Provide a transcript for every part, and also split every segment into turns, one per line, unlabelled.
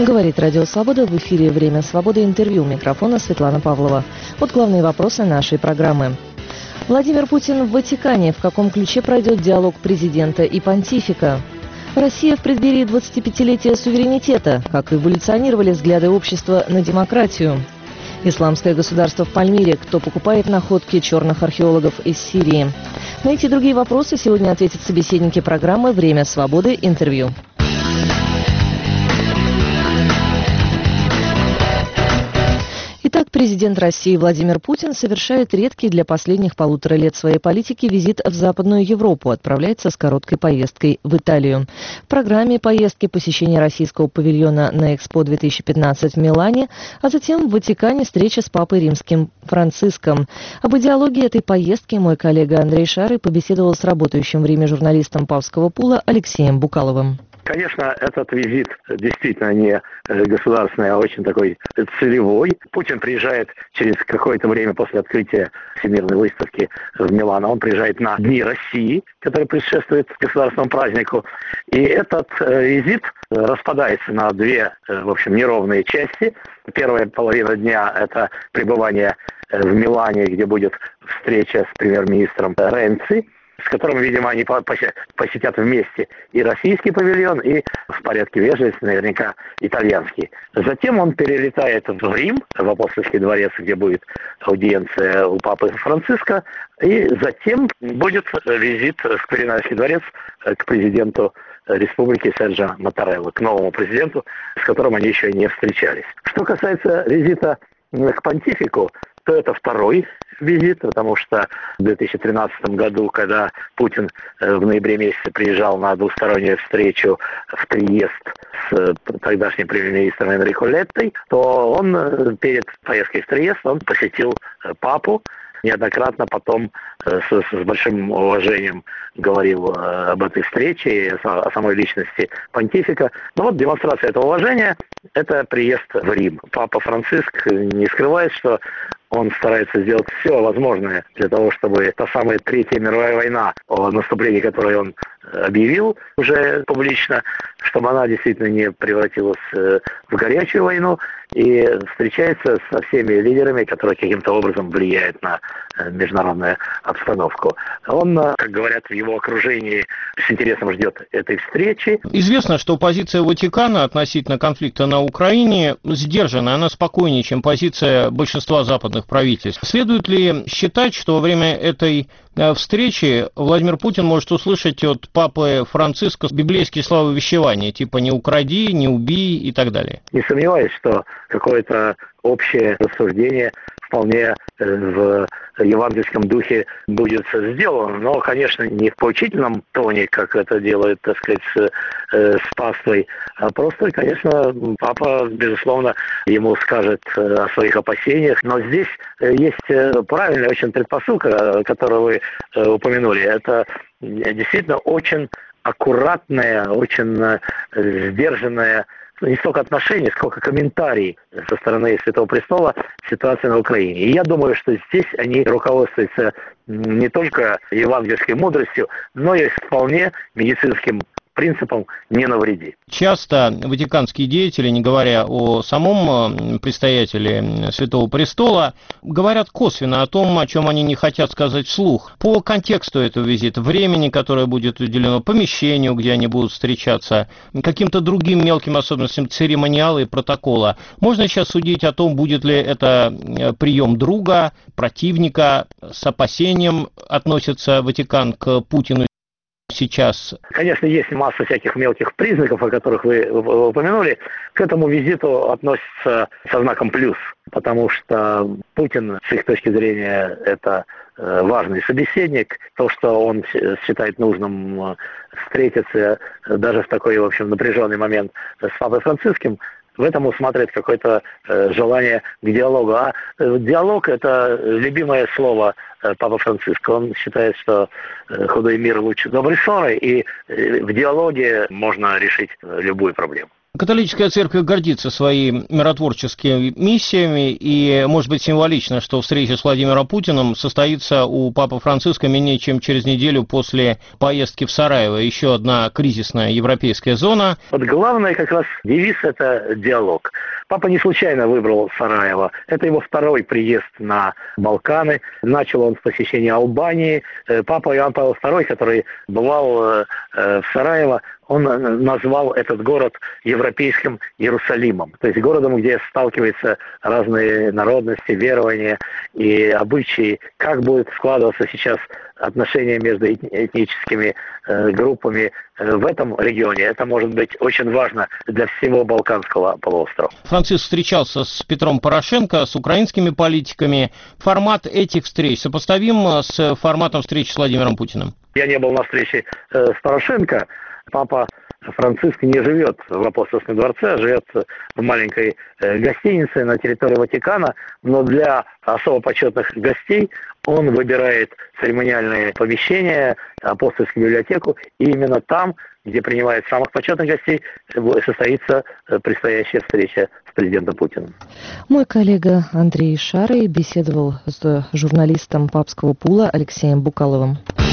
Говорит Радио Свобода, в эфире «Время свободы», интервью, микрофона Светлана Павлова. Вот главные вопросы нашей программы. Владимир Путин в Ватикане. В каком ключе пройдет диалог президента и понтифика? Россия в преддверии 25-летия суверенитета. Как эволюционировали взгляды общества на демократию? Исламское государство в Пальмире. Кто покупает находки черных археологов из Сирии? На эти и другие вопросы сегодня ответят собеседники программы «Время свободы», интервью. Итак, президент России Владимир Путин совершает редкий для последних 1,5 лет своей политики визит в Западную Европу, отправляется с короткой поездкой в Италию. В программе поездки посещение российского павильона на Экспо-2015 в Милане, а затем в Ватикане встреча с папой римским Франциском. Об идеологии этой поездки мой коллега Андрей Шарый побеседовал с работающим в Риме журналистом Павского пула Алексеем Букаловым.
Конечно, этот визит действительно не государственный, а очень такой целевой. Путин приезжает через какое-то время после открытия Всемирной выставки в Милан. Он приезжает на Дни России, которые предшествуют государственному празднику. И этот визит распадается на две, в общем, неровные части. Первая половина дня – это пребывание в Милане, где будет встреча с премьер-министром Ренци, с которым, видимо, они посетят вместе и российский павильон, и в порядке вежливости, наверняка, итальянский. Затем он перелетает в Рим, в Апостольский дворец, где будет аудиенция у папы Франциска, и затем будет визит в Квиринальский дворец к президенту республики Серджо Маттарелло, к новому президенту, с которым они еще не встречались. Что касается визита к понтифику, то это второй визит, потому что в 2013 году, когда Путин в ноябре месяце приезжал на двустороннюю встречу в Триест с тогдашним премьер-министром Энрико Леттой, то он перед поездкой в Триест он посетил папу, неоднократно потом с большим уважением говорил об этой встрече и о самой личности понтифика. Но вот демонстрация этого уважения – это приезд в Рим. Папа Франциск не скрывает, что он старается сделать все возможное для того, чтобы та самая Третья мировая война, о наступлении которой он объявил уже публично, чтобы она действительно не превратилась в горячую войну, и встречается со всеми лидерами, которые каким-то образом влияют на международную обстановку. Он, как говорят, в его окружении с интересом ждет этой встречи.
Известно, что позиция Ватикана относительно конфликта на Украине сдержана, она спокойнее, чем позиция большинства западных правительств. Следует ли считать, что во время этой встречи Владимир Путин может услышать от папы Франциска библейские слововещевания, типа «не укради», «не убей» и так далее?
Не сомневаюсь, что какое-то общее рассуждение вполне в евангельском духе будет сделано, но, конечно, не в поучительном тоне, как это делает, так сказать, с паствой, а просто, конечно, папа, безусловно, ему скажет о своих опасениях, но здесь есть правильная очень предпосылка, которую вы упомянули. Это действительно очень аккуратная, очень сдержанная не столько отношения, сколько комментарий со стороны Святого Престола ситуации на Украине. И я думаю, что здесь они руководствуются не только евангельской мудростью, но и вполне медицинским принципом «не навреди».
Часто ватиканские деятели, не говоря о самом предстоятеле Святого Престола, говорят косвенно о том, о чем они не хотят сказать вслух. По контексту этого визита, времени, которое будет уделено, помещению, где они будут встречаться, каким-то другим мелким особенностям церемониала и протокола, можно сейчас судить о том, будет ли это прием друга, противника, с опасением относится Ватикан к Путину сейчас?
Конечно, есть масса всяких мелких признаков, о которых вы упомянули. К этому визиту относится со знаком плюс, потому что Путин, с их точки зрения, это важный собеседник. То, что он считает нужным встретиться даже в такой, в общем, напряженный момент с папой Франциском, в этом усматривает какое-то желание к диалогу. А диалог – это любимое слово Папы Франциска. Он считает, что худой мир лучше доброй ссоры, и в диалоге можно решить любую проблему.
Католическая церковь гордится своими миротворческими миссиями, и, может быть, символично, что встреча с Владимиром Путиным состоится у Папы Франциска менее чем через неделю после поездки в Сараево. Еще одна кризисная европейская зона.
Вот главное как раз девиз – это диалог. Папа не случайно выбрал Сараево. Это его второй приезд на Балканы. Начал он с посещения Албании. Папа Иоанн Павел II, который бывал в Сараево, он назвал этот город европейским Иерусалимом. То есть городом, где сталкиваются разные народности, верования и обычаи. Как будет складываться сейчас отношения между этническими группами в этом регионе, это может быть очень важно для всего Балканского полуострова.
Франциск встречался с Петром Порошенко, с украинскими политиками. Формат этих встреч сопоставим с форматом встречи с Владимиром Путиным?
Я не был на встрече с Порошенко. Папа Франциск не живет в Апостольском дворце, а живет в маленькой гостинице на территории Ватикана, но для особо почетных гостей он выбирает церемониальные помещения, апостольскую библиотеку, и именно там, где принимает самых почетных гостей, состоится предстоящая встреча с президентом Путиным.
Мой коллега Андрей Шарый беседовал с журналистом Папского пула Алексеем Букаловым.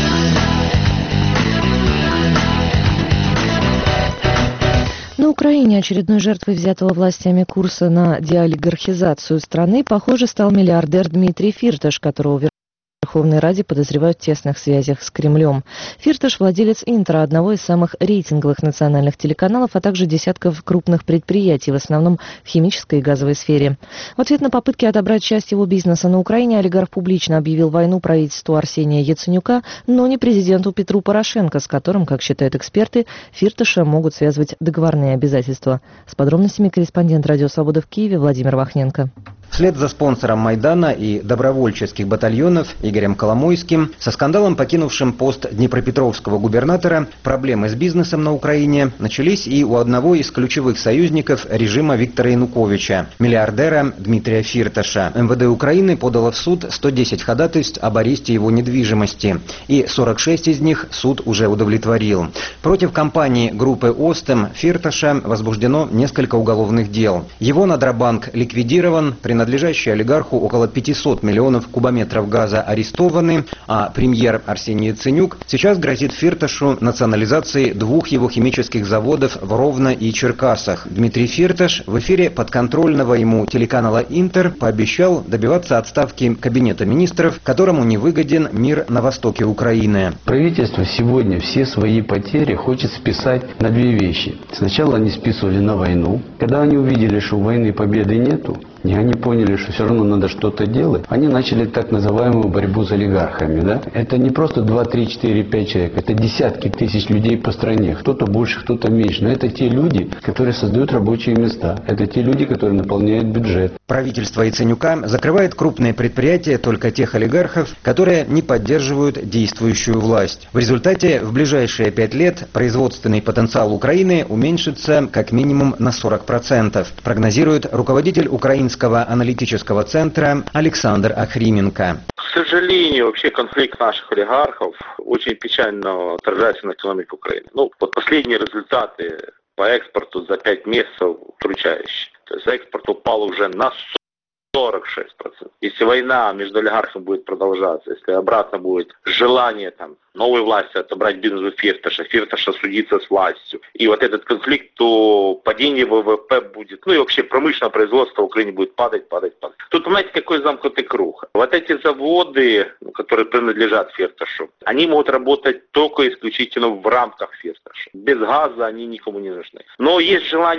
На Украине очередной жертвой взятого властями курса на деолигархизацию страны, похоже, стал миллиардер Дмитрий Фирташ, которого в Верховной Раде подозревают в тесных связях с Кремлем. Фирташ – владелец Интера, одного из самых рейтинговых национальных телеканалов, а также десятков крупных предприятий, в основном в химической и газовой сфере. В ответ на попытки отобрать часть его бизнеса на Украине олигарх публично объявил войну правительству Арсения Яценюка, но не президенту Петру Порошенко, с которым, как считают эксперты, Фирташа могут связывать договорные обязательства. С подробностями корреспондент «Радио Свобода» в Киеве Владимир Вахненко.
Вслед за спонсором Майдана и добровольческих батальонов Игорем Коломойским, со скандалом покинувшим пост днепропетровского губернатора, проблемы с бизнесом на Украине начались и у одного из ключевых союзников режима Виктора Януковича, миллиардера Дмитрия Фирташа. МВД Украины подало в суд 110 ходатайств об аресте его недвижимости, и 46 из них суд уже удовлетворил. Против компании группы «Остем» Фирташа возбуждено несколько уголовных дел. Его Надробанк ликвидирован, принадлежащие олигарху около 500 миллионов кубометров газа арестованы, а премьер Арсений Яценюк сейчас грозит Фирташу национализацией двух его химических заводов в Ровно и Черкасах. Дмитрий Фирташ в эфире подконтрольного ему телеканала «Интер» пообещал добиваться отставки кабинета министров, которому не выгоден мир на востоке Украины.
Правительство сегодня все свои потери хочет списать на две вещи. Сначала они списывали на войну. Когда они увидели, что у войны победы нету, и они поняли, что все равно надо что-то делать, они начали так называемую борьбу с олигархами. Да? Это не просто 2, 3, 4, 5 человек, это десятки тысяч людей по стране. Кто-то больше, кто-то меньше. Но это те люди, которые создают рабочие места. Это те люди, которые наполняют бюджет.
Правительство Яценюка закрывает крупные предприятия только тех олигархов, которые не поддерживают действующую власть. В результате в ближайшие 5 лет производственный потенциал Украины уменьшится как минимум на 40%, прогнозирует руководитель Украинского аналитического центра Александр Охрименко.
К сожалению, вообще конфликт наших олигархов очень печально отражается на экономике Украины. Вот последние результаты по экспорту за 5 месяцев удручающие. То есть экспорт упал уже на 46%. Если война между олигархами будет продолжаться, если обратно будет желание новой власти отобрать бизнес у Фирташа судиться с властью, и вот этот конфликт, то падение ВВП будет, и вообще промышленное производство в Украине будет падать. Тут, понимаете, какой замкнутый круг. Вот эти заводы, которые принадлежат Фирташу, они могут работать только исключительно в рамках Фирташа. Без газа они никому не нужны. Но есть желание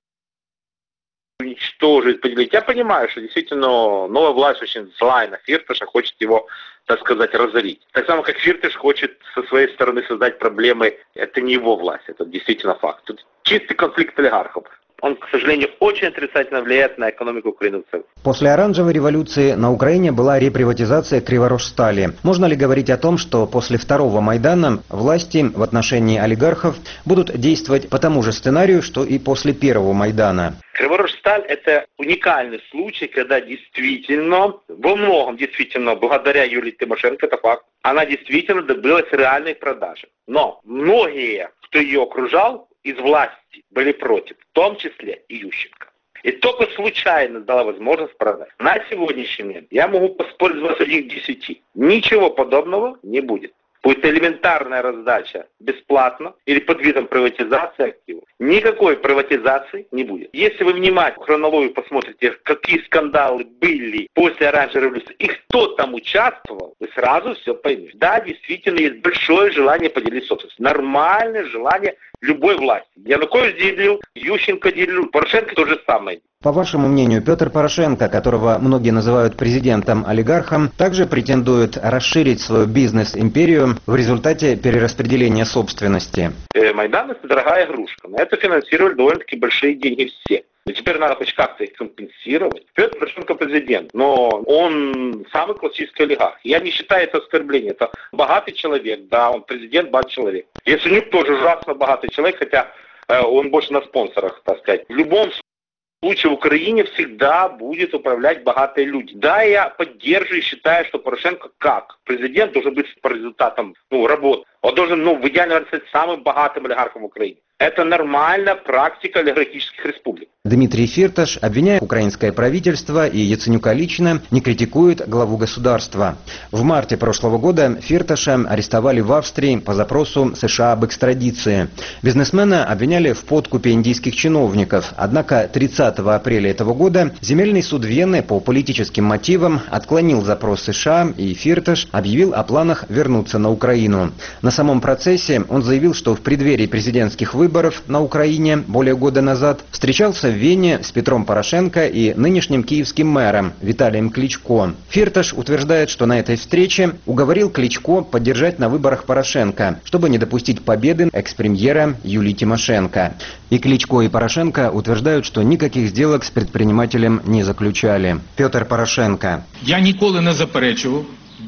уничтожить, поделить. Я понимаю, что действительно новая власть очень злая на Фирташа, хочет его, так сказать, разорить. Так само, как Фирташ хочет со своей стороны создать проблемы, это не его власть, это действительно факт. Тут чистый конфликт олигархов. Он, к сожалению, очень отрицательно влияет на экономику Украины в целом.
После оранжевой революции на Украине была реприватизация Криворожстали. Можно ли говорить о том, что после второго Майдана власти в отношении олигархов будут действовать по тому же сценарию, что и после первого Майдана?
Криворожсталь – это уникальный случай, когда действительно, во многом действительно, благодаря Юлии Тимошенко, это факт, она действительно добилась реальной продажи. Но многие, кто ее окружал, из власти были против, в том числе и Ющенко. И только случайно дала возможность продать. На сегодняшний момент я могу поспорить 21 к 10. Ничего подобного не будет. Будет элементарная раздача бесплатно или под видом приватизации активов. Никакой приватизации не будет. Если вы внимательно хронологию посмотрите, какие скандалы были после оранжевой революции и кто там участвовал, вы сразу все поймете. Да, действительно, есть большое желание поделить собственность. Нормальное желание любой власти. Янукович делил, Ющенко делил, Порошенко то же самое.
По вашему мнению, Петр Порошенко, которого многие называют президентом-олигархом, также претендует расширить свою бизнес-империю в результате перераспределения собственности?
Майдан – это дорогая игрушка. На это финансировали довольно-таки большие деньги все. И теперь надо хоть как-то их компенсировать. Петр Порошенко президент, но он самый классический олигарх. Я не считаю это оскорблением. Это богатый человек, да, он президент, богатый человек. Яценюк тоже ужасно богатый человек, хотя он больше на спонсорах, так сказать. В любом случае в Украине всегда будет управлять богатые люди. Да, я поддерживаю и считаю, что Порошенко как президент должен быть по результатам работы. Он должен в идеале стать самым богатым олигархом в Украине. Это нормальная практика олигархических республик.
Дмитрий Фирташ, обвиняя украинское правительство и Яценюка лично, не критикует главу государства. В марте прошлого года Фирташа арестовали в Австрии по запросу США об экстрадиции. Бизнесмена обвиняли в подкупе индийских чиновников. Однако 30 апреля этого года Земельный суд Вены по политическим мотивам отклонил запрос США, и Фирташ объявил о планах вернуться на Украину. На самом процессе он заявил, что в преддверии президентских выборов на Украине более года назад встречался в Вене с Петром Порошенко и нынешним киевским мэром Виталием Кличко. Фирташ утверждает, что на этой встрече уговорил Кличко поддержать на выборах Порошенко, чтобы не допустить победы экс-премьера Юлии Тимошенко. И Кличко, и Порошенко утверждают, что никаких сделок с предпринимателем не заключали. Петр Порошенко.
Я ніколи не заперечував.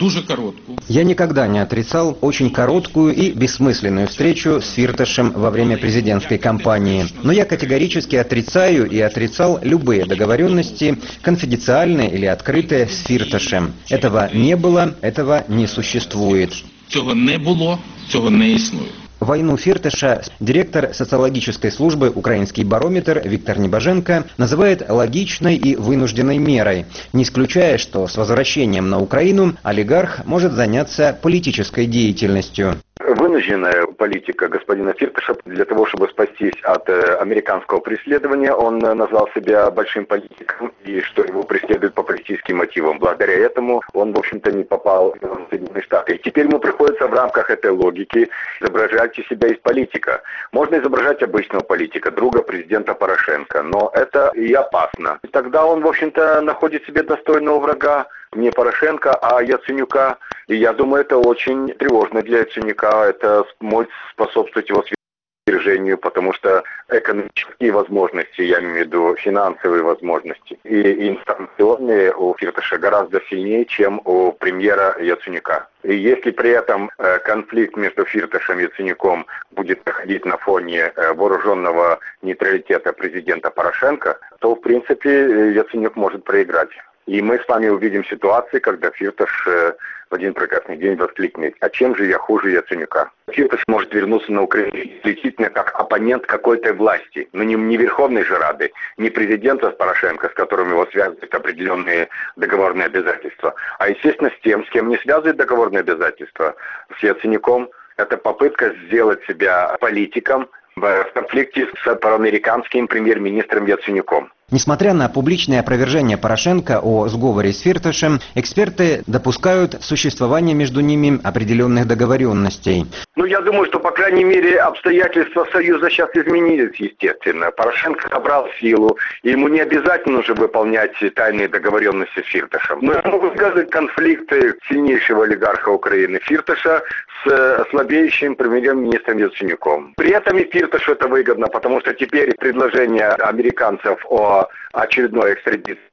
Я никогда не отрицал очень короткую и бессмысленную встречу с Фирташем во время президентской кампании. Но я категорически отрицаю и отрицал любые договоренности, конфиденциальные или открытые, с Фирташем. Этого не было, этого не существует.
Цього не було, цього не існує.
Войну Фирташа директор социологической службы «Украинский барометр» Виктор Небоженко называет логичной и вынужденной мерой, не исключая, что с возвращением на Украину олигарх может заняться политической деятельностью.
Вынужденная политика господина Фирташа для того, чтобы спастись от американского преследования, он назвал себя большим политиком и что его преследуют по политическим мотивам. Благодаря этому он, в общем-то, не попал в Соединенные Штаты. И теперь ему приходится в рамках этой логики изображать себя из политика. Можно изображать обычного политика, друга президента Порошенко, но это и опасно. И тогда он, в общем-то, находит себе достойного врага, не Порошенко, а Яценюка. И я думаю, это очень тревожно для Яценюка. Это может способствовать его свержению, потому что экономические возможности, я имею в виду финансовые возможности, и информационные у Фирташа гораздо сильнее, чем у премьера Яценюка. И если при этом конфликт между Фирташем и Яценюком будет проходить на фоне вооруженного нейтралитета президента Порошенко, то, в принципе, Яценюк может проиграть. И мы с вами увидим ситуации, когда Фирташ в один прекрасный день воскликнет: «А чем же я хуже Яценюка?» Фирташ может вернуться на Украину исключительно как оппонент какой-то власти, но не Верховной же Рады, не президента Порошенко, с которым его связывают определенные договорные обязательства, а, естественно, с тем, с кем не связывают договорные обязательства, с Яценюком. Это попытка сделать себя политиком в конфликте с проамериканским премьер-министром Яценюком.
Несмотря на публичное опровержение Порошенко о сговоре с Фирташем, эксперты допускают существование между ними определенных договоренностей.
Я думаю, что, по крайней мере, обстоятельства Союза сейчас изменились, естественно. Порошенко набрал силу, и ему не обязательно уже выполнять тайные договоренности с Фирташем. Но я могу сказать, конфликты сильнейшего олигарха Украины Фирташа с слабеющим премьер-министром Яценюком. При этом и Фирташу это выгодно, потому что теперь предложение американцев о очередной экстрадиции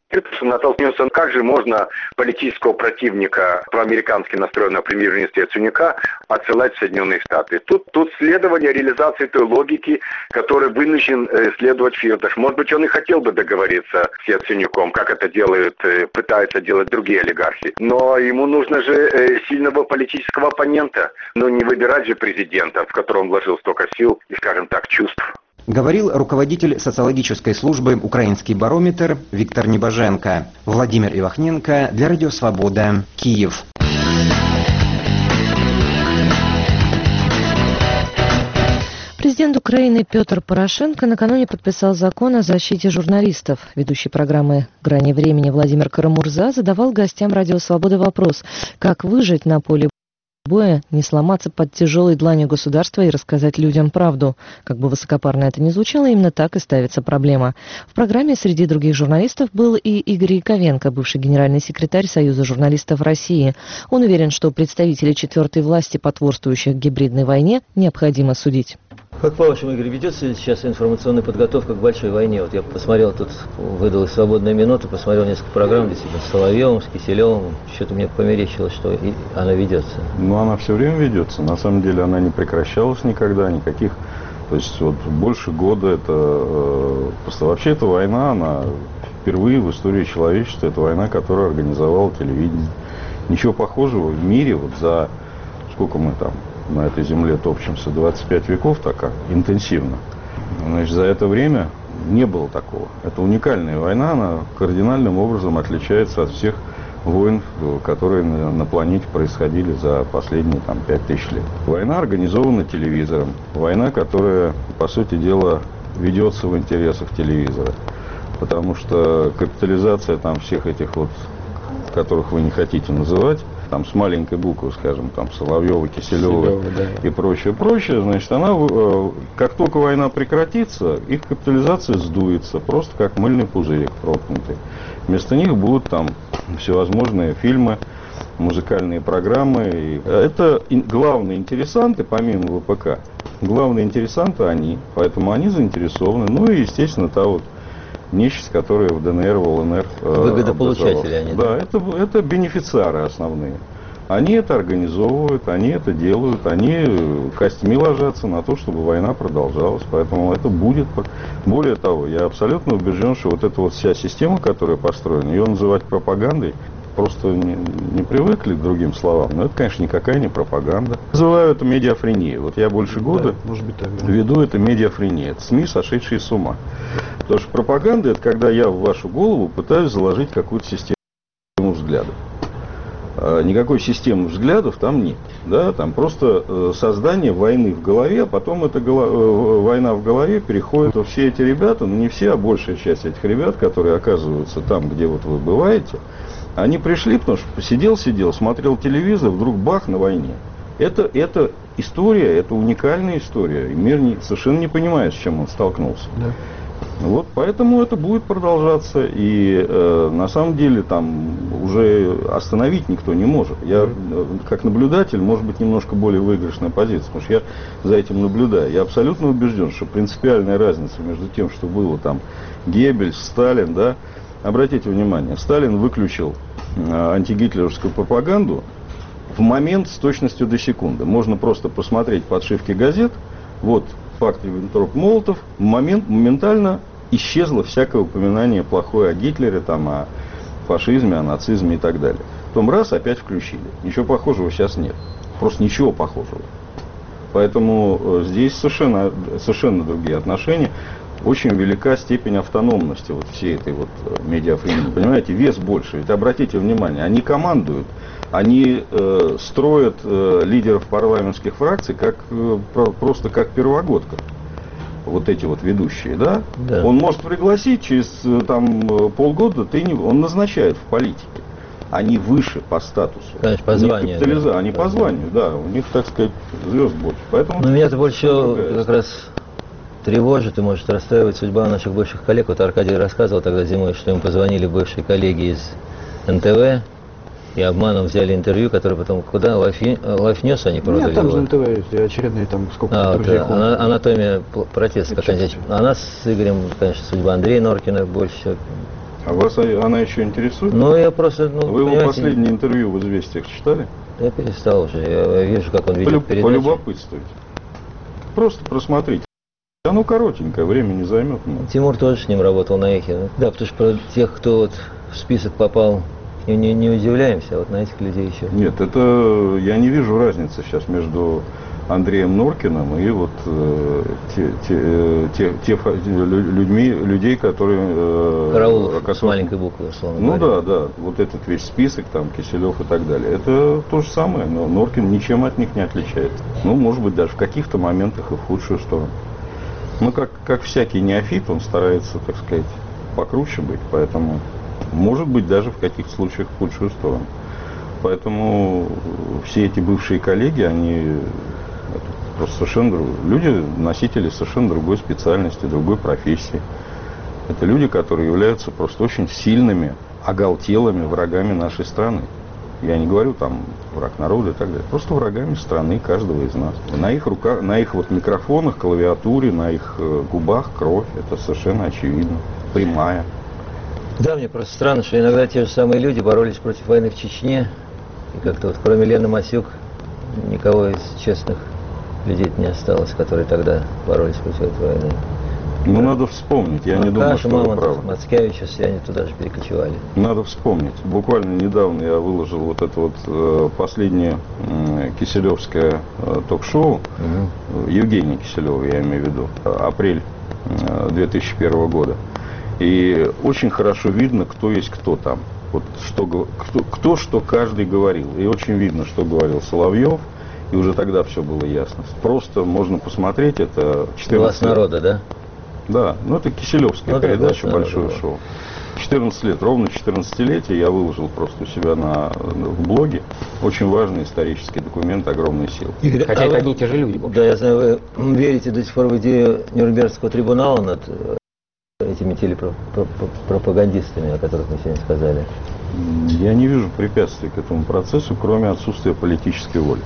натолкнется, как же можно политического противника, проамерикански настроенного премьер-министра Яценюка, отсылать в Соединенные Штаты. Тут следование реализации той логики, которой вынужден следовать Фирташ. Может быть, он и хотел бы договориться с Яценюком, как это делают, пытаются делать другие олигархи. Но ему нужно же сильного политического оппонента. Но не выбирать же президента, в котором вложил столько сил и, скажем так, чувств.
Говорил руководитель социологической службы «Украинский барометр» Виктор Небоженко. Владимир Ивахненко для Радио Свобода, Киев.
Президент Украины Петр Порошенко накануне подписал закон о защите журналистов. Ведущий программы «Грани времени» Владимир Карамурза задавал гостям Радио Свобода вопрос, как выжить на поле боя, не сломаться под тяжелой дланью государства и рассказать людям правду. Как бы высокопарно это ни звучало, именно так и ставится проблема. В программе среди других журналистов был и Игорь Яковенко, бывший генеральный секретарь Союза журналистов России. Он уверен, что представителей четвертой власти, потворствующих гибридной войне, необходимо судить.
Как по-вашему, Игорь, ведется сейчас информационная подготовка к большой войне? Вот я посмотрел, тут выдалась свободная минута, посмотрел несколько программ, действительно, с Соловьевым, с Киселевым. Что-то мне померещилось, что она ведется.
Ну, она все время ведется. На самом деле она не прекращалась никогда, никаких. То есть вот больше года это... Просто вообще эта война, она впервые в истории человечества, это война, которую организовало телевидение. Ничего похожего в мире вот за... Сколько мы там на этой земле топчемся, 25 веков так интенсивно. Значит, за это время не было такого. Это уникальная война, она кардинальным образом отличается от всех войн, которые на планете происходили за последние 5000 лет. Война организована телевизором. Война, которая, по сути дела, ведется в интересах телевизора. Потому что капитализация всех этих вот, которых вы не хотите называть, с маленькой буквы, скажем, Соловьева, Киселева и прочее, значит, она, как только война прекратится, их капитализация сдуется, просто как мыльный пузырик проткнутый. Вместо них будут всевозможные фильмы, музыкальные программы. И это главные интересанты, помимо ВПК, главные интересанты они, поэтому они заинтересованы. Ну и, естественно, та вот нечисть, которая в ДНР, в ЛНР
выгодополучатели они.
Да, это бенефициары основные. Они это организовывают, они это делают, они костьми ложатся на то, чтобы война продолжалась. Поэтому это будет. Более того, я абсолютно убежден, что вот эта вот вся система, которая построена, ее называть пропагандой, просто не привыкли к другим словам. Но это, конечно, никакая не пропаганда. Называю это медиафренией. Вот я больше года веду это медиафренией. Это СМИ, сошедшие с ума. Потому что пропаганда — это когда я в вашу голову пытаюсь заложить какую-то систему взглядов. Никакой системы взглядов там нет. Да? Там просто создание войны в голове, а потом эта война в голове переходит. Все эти ребята, не все, а большая часть этих ребят, которые оказываются там, где вот вы бываете, они пришли, потому что сидел, смотрел телевизор, вдруг бах, на войне. Это история, это уникальная история. И мир совершенно не понимает, с чем он столкнулся. Да. Вот, поэтому это будет продолжаться. И на самом деле уже остановить никто не может. Я, как наблюдатель, может быть, немножко более выигрышная позиция, потому что я за этим наблюдаю. Я абсолютно убежден, что принципиальная разница между тем, что было Геббельс, Сталин, да. Обратите внимание, Сталин выключил антигитлеровскую пропаганду в момент с точностью до секунды. Можно просто посмотреть подшивки газет. Вот факт Риббентроп-Молотов. В момент моментально исчезло всякое упоминание плохое о Гитлере, о фашизме, о нацизме и так далее. Потом раз, опять включили. Ничего похожего сейчас нет. Просто ничего похожего. Поэтому здесь совершенно другие отношения. Очень велика степень автономности вот всей этой вот медиафрении. Понимаете, вес больше. Ведь обратите внимание, они командуют, они строят лидеров парламентских фракций просто как первогодков. Вот эти вот ведущие, да? Да. Он может пригласить через полгода, он назначает в политике. Они выше по статусу.
Конечно, по званию.
Да. Они по званию, да. У них, так сказать, звезд больше. Поэтому
меня-то больше как раз тревожит и может расстраивать судьба наших бывших коллег. Вот Аркадий рассказывал тогда зимой, что ему позвонили бывшие коллеги из НТВ и обманом взяли интервью, которое потом куда? Лайф Ньюс они продали?
Нет, там же НТВ, очередные сколько друзей.
Анатомия протеста. А нас с Игорем, конечно, судьба Андрея Норкина больше всего
А вас она еще интересует?
Ну, я просто...
Вы его последнее интервью в «Известиях» читали?
Я перестал уже. Я вижу, как он ведет передачу.
Полюбопытствуйте. Просто просмотрите. Оно коротенькое, время не займет.
Тимур тоже с ним работал на «Эхе». Да, потому что про тех, кто вот в список попал, не удивляемся, а вот на этих людей еще.
Нет, это я не вижу разницы сейчас между Андреем Норкиным и вот людей, которые...
Караулов с маленькой буквы, условно говоря.
Да, вот этот весь список, там, Киселев и так далее. Это то же самое, но Норкин ничем от них не отличается. Ну, может быть, даже в каких-то моментах и в худшую сторону. Ну, как всякий неофит, он старается, так сказать, покруче быть, поэтому, может быть, даже в каких-то случаях в худшую сторону. Поэтому все эти бывшие коллеги, они просто совершенно люди, носители совершенно другой специальности, другой профессии. Это люди, которые являются просто очень сильными, оголтелыми врагами нашей страны. Я не говорю там враг народа и так далее, просто врагами страны каждого из нас. На их руках, на их вот микрофонах, клавиатуре, на их губах кровь, это совершенно очевидно, прямая.
Да, мне просто странно, что иногда те же самые люди боролись против войны в Чечне, и как-то вот кроме Лены Масюк никого из честных людей не осталось, которые тогда боролись против этой войны.
Ну, надо вспомнить, я не думаю, что вы правы.
Мацкевича, все они туда же перекочевали.
Надо вспомнить. Буквально недавно я выложил вот это вот последнее киселевское ток-шоу, Евгения Киселева, я имею в виду, апрель 2001 года. И очень хорошо видно, кто есть кто там. Вот кто что каждый говорил. И очень видно, что говорил Соловьев. И уже тогда все было ясно. Просто можно посмотреть, это 14
«Глаз народа», да?
Да, ну это киселевская передача, большое шоу. 14 лет, ровно 14-летие я выложил просто у себя в блоге. Очень важный исторический документ огромной силы.
Хотя это одни и те же люди.
Да, я знаю, вы верите до сих пор в идею Нюрнбергского трибунала над этими телепропагандистами, о которых мы сегодня сказали?
Я не вижу препятствий к этому процессу, кроме отсутствия политической воли.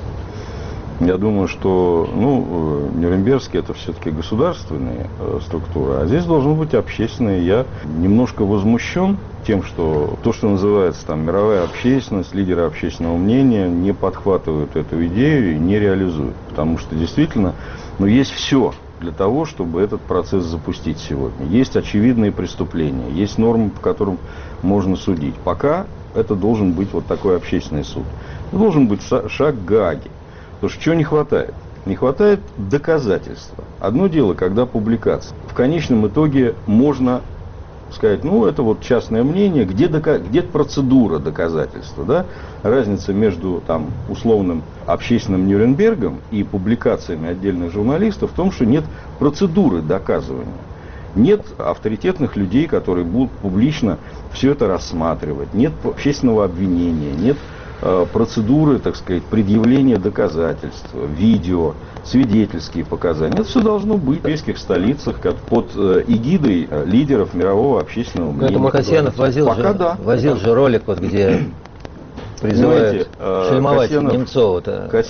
Я думаю, что, Нюрнбергские это все-таки государственные структуры, а здесь должно быть общественные. Я немножко возмущен тем, что то, что называется там мировая общественность, лидеры общественного мнения не подхватывают эту идею и не реализуют. Потому что действительно, есть все для того, чтобы этот процесс запустить сегодня. Есть очевидные преступления, есть нормы, по которым можно судить. Пока это должен быть вот такой общественный суд. Должен быть шаг к Гааге. Потому что чего не хватает? Не хватает доказательства. Одно дело, когда публикация. В конечном итоге можно сказать, это вот частное мнение, где процедура доказательства. Да? Разница между условным общественным Нюрнбергом и публикациями отдельных журналистов в том, что нет процедуры доказывания. Нет авторитетных людей, которые будут публично все это рассматривать. Нет общественного обвинения, нет процедуры, так сказать, предъявления доказательств, видео, свидетельские показания. Это все должно быть в европейских столицах под эгидой лидеров мирового общественного мнения.
Поэтому Касьянов возил же ролик, где призывает шельмовать Немцова.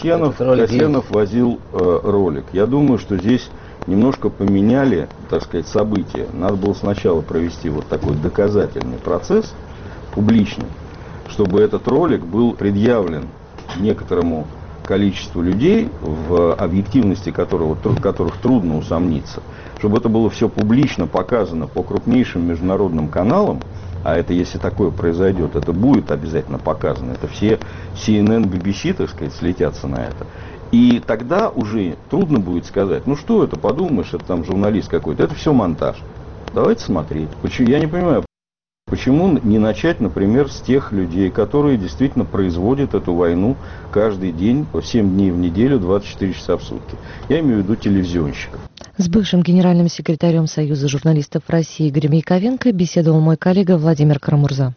Касьянов возил ролик. Я думаю, что здесь немножко поменяли, так сказать, события. Надо было сначала провести вот такой доказательный процесс, публичный, чтобы этот ролик был предъявлен некоторому количеству людей, в объективности которых трудно усомниться, чтобы это было все публично показано по крупнейшим международным каналам, а это, если такое произойдет, это будет обязательно показано, это все CNN, BBC, так сказать, слетятся на это. И тогда уже трудно будет сказать, что это, подумаешь, это там журналист какой-то, это все монтаж. Давайте смотреть. Я не понимаю, почему не начать, например, с тех людей, которые действительно производят эту войну каждый день, 7 дней в неделю, 24 часа в сутки. Я имею в виду телевизионщиков.
С бывшим генеральным секретарем Союза журналистов России Игорем Яковенко беседовал мой коллега Владимир Карамурза.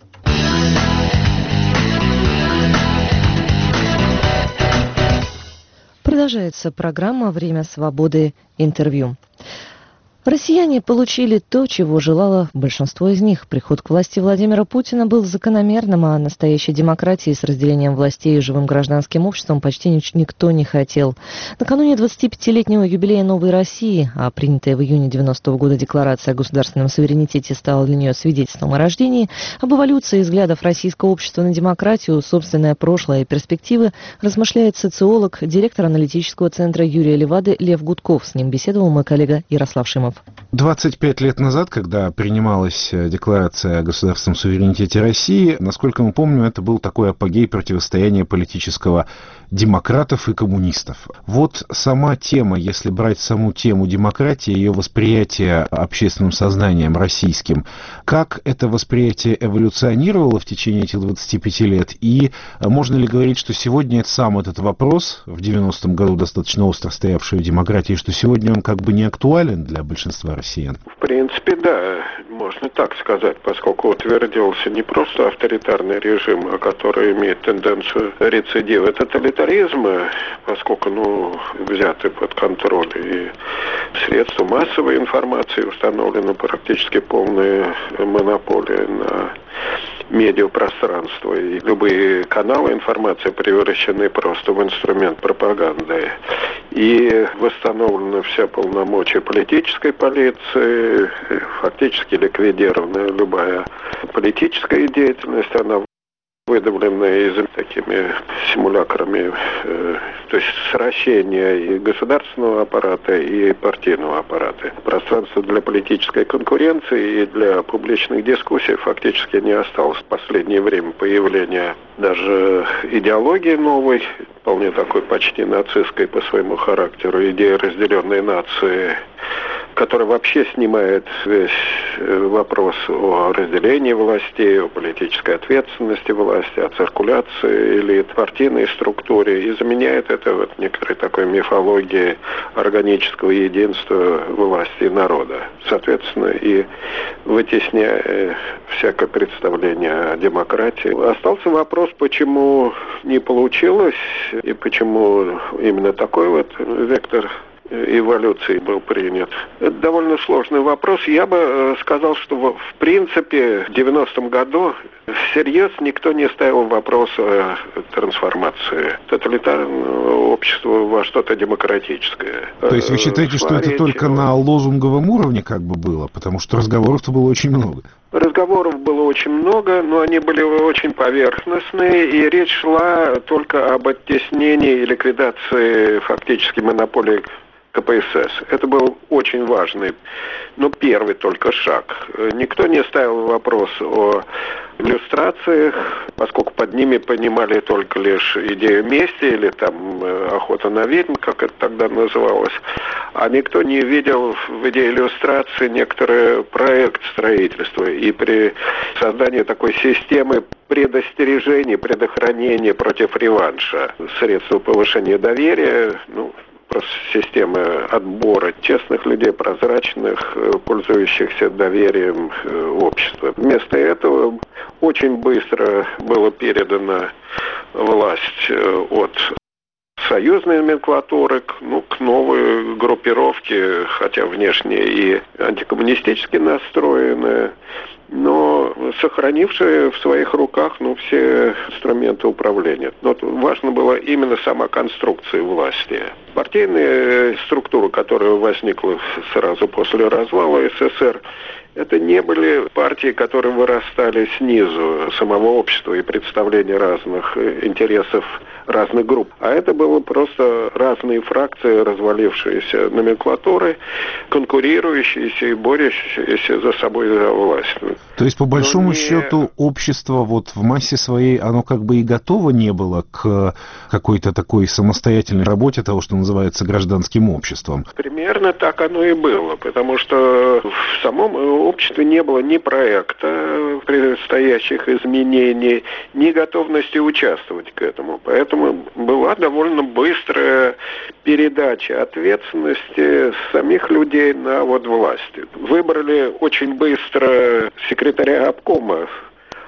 Продолжается программа «Время свободы. Интервью». Россияне получили то, чего желало большинство из них. Приход к власти Владимира Путина был закономерным, а настоящей демократии с разделением властей и живым гражданским обществом почти никто не хотел. Накануне 25-летнего юбилея Новой России, а принятая в июне 90-го года декларация о государственном суверенитете стала для нее свидетельством о рождении, об эволюции взглядов российского общества на демократию, собственное прошлое и перспективы размышляет социолог, директор аналитического центра Юрия Левады Лев Гудков. С ним беседовал мой коллега Ярослав Шимов.
25 лет назад, когда принималась декларация о государственном суверенитете России, насколько мы помним, это был такой апогей противостояния политического демократов и коммунистов. Вот сама тема, если брать саму тему демократии, ее восприятие общественным сознанием российским, как это восприятие эволюционировало в течение этих 25 лет, и можно ли говорить, что сегодня сам этот вопрос, в 90-м году достаточно остро стоявший в демократии, что сегодня он как бы не актуален для большинства россиян?
В принципе, да, можно так сказать, поскольку утвердился не просто авторитарный режим, а который имеет тенденцию рецидива тоталитаризма, поскольку, взяты под контроль и средства массовой информации, установлена практически полная монополия на медиапространство, и любые каналы информации превращены просто в инструмент пропаганды. И восстановлена вся полномочия политической полиции, фактически ликвидирована любая политическая деятельность, она выдавленная из такими симулякрами, то есть сращения и государственного аппарата, и партийного аппарата. Пространство для политической конкуренции и для публичных дискуссий фактически не осталось. В последнее время появления даже идеологии новой, вполне такой почти нацистской по своему характеру, идея разделенной нации, который вообще снимает весь вопрос о разделении властей, о политической ответственности власти, о циркуляции элит, партийной структуре, и заменяет это некоторой такой мифологией органического единства власти и народа. Соответственно, и вытесняя всякое представление о демократии. Остался вопрос, почему не получилось, и почему именно такой вектор эволюции был принят. Это довольно сложный вопрос. Я бы сказал, что в принципе в 90-м году всерьез никто не ставил вопрос о трансформации тоталитарного общества во что-то демократическое.
То есть вы считаете, что это только на лозунговом уровне как бы было? Потому что разговоров-то было очень много.
Разговоров было очень много, но они были очень поверхностные, и речь шла только об оттеснении и ликвидации фактически монополии КПСС. Это был очень важный, первый только шаг. Никто не ставил вопрос о иллюстрациях, поскольку под ними понимали только лишь идею мести или охота на ведьм, как это тогда называлось. А никто не видел в идее иллюстрации некоторый проект строительства. И при создании такой системы предостережений, предохранения против реванша, средства повышения доверия, просто система отбора честных людей, прозрачных, пользующихся доверием общества. Вместо этого очень быстро была передана власть от союзной номенклатуры к новой группировке, хотя внешне и антикоммунистически настроенная, но сохранившие в своих руках все инструменты управления. Но важно было именно сама конструкция власти. Партийная структура, которая возникла сразу после развала СССР, это не были партии, которые вырастали снизу самого общества и представления разных интересов разных групп. А это было просто разные фракции, развалившиеся номенклатуры, конкурирующиеся и борющиеся за собой за власть.
То есть, по большому счету, общество в массе своей, оно как бы и готово не было к какой-то такой самостоятельной работе того, что называется гражданским обществом.
Примерно так оно и было, потому что в самом обществе не было ни проекта предстоящих изменений, ни готовности участвовать к этому. Поэтому была довольно быстрая передача ответственности самих людей на власть. Выбрали очень быстро секретаря обкома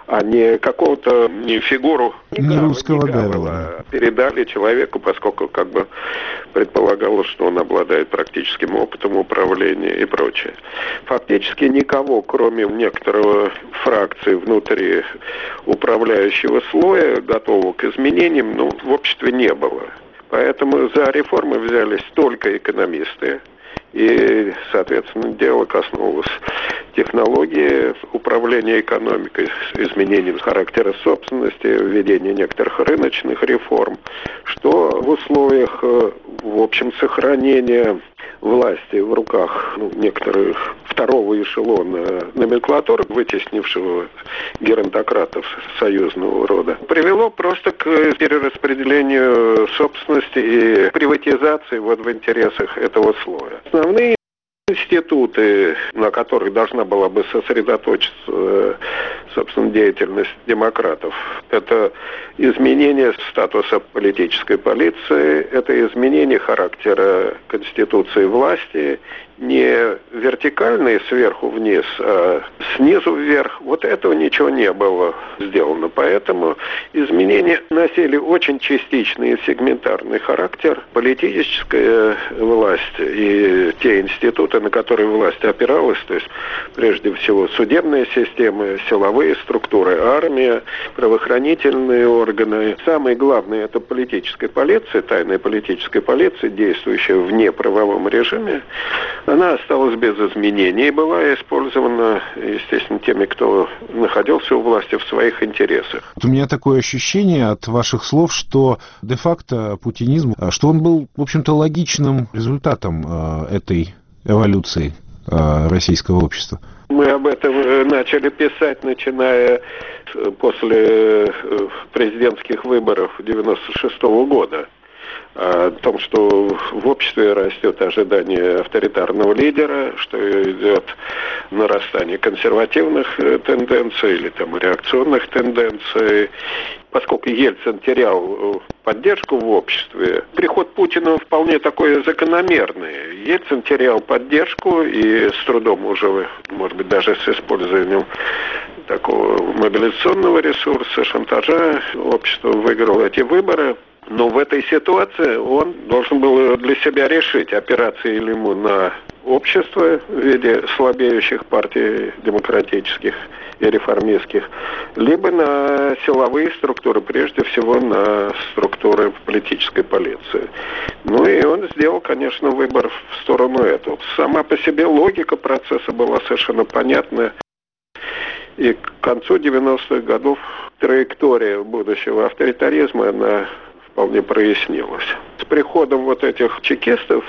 а не какого-то не фигуру
не русского Гавела.
Передали человеку, поскольку как бы предполагалось, что он обладает практическим опытом управления и прочее. Фактически никого, кроме некоторого фракции внутри управляющего слоя, готового к изменениям, в обществе не было. Поэтому за реформы взялись только экономисты. И, соответственно, дело коснулось технологии управления экономикой, изменением характера собственности, введения некоторых рыночных реформ, что в условиях, в общем, сохранения власти в руках некоторых второго эшелона номенклатуры, вытеснившего геронтократов союзного рода, привело просто к перераспределению собственности и приватизации в интересах этого слоя. Основные институты, на которых должна была бы сосредоточиться, собственно, деятельность демократов, это изменение статуса политической полиции, это изменение характера конституции власти, не вертикальные сверху вниз, а снизу вверх. Вот этого ничего не было сделано. Поэтому изменения носили очень частичный и сегментарный характер. Политическая власть и те институты, на которые власть опиралась, то есть прежде всего судебная система, силовые структуры, армия, правоохранительные органы. Самое главное — это политическая полиция, тайная политическая полиция, действующая в неправовом режиме. Она осталась без изменений и была использована, естественно, теми, кто находился у власти в своих интересах.
У меня такое ощущение от ваших слов, что де-факто путинизм, что он был, в общем-то, логичным результатом этой эволюции российского общества.
Мы об этом начали писать, начиная после президентских выборов 1996 года. О том, что в обществе растет ожидание авторитарного лидера, что идет нарастание консервативных тенденций или реакционных тенденций. Поскольку Ельцин терял поддержку в обществе, приход Путина вполне такой закономерный. Ельцин терял поддержку и с трудом уже, может быть, даже с использованием такого мобилизационного ресурса, шантажа, общество выиграло эти выборы. Но в этой ситуации он должен был для себя решить, опираться ли ему на общество в виде слабеющих партий демократических и реформистских, либо на силовые структуры, прежде всего на структуры политической полиции. И он сделал, конечно, выбор в сторону этого. Сама по себе логика процесса была совершенно понятна. И к концу 90-х годов траектория будущего авторитаризма, она вполне прояснилось. С приходом этих чекистов,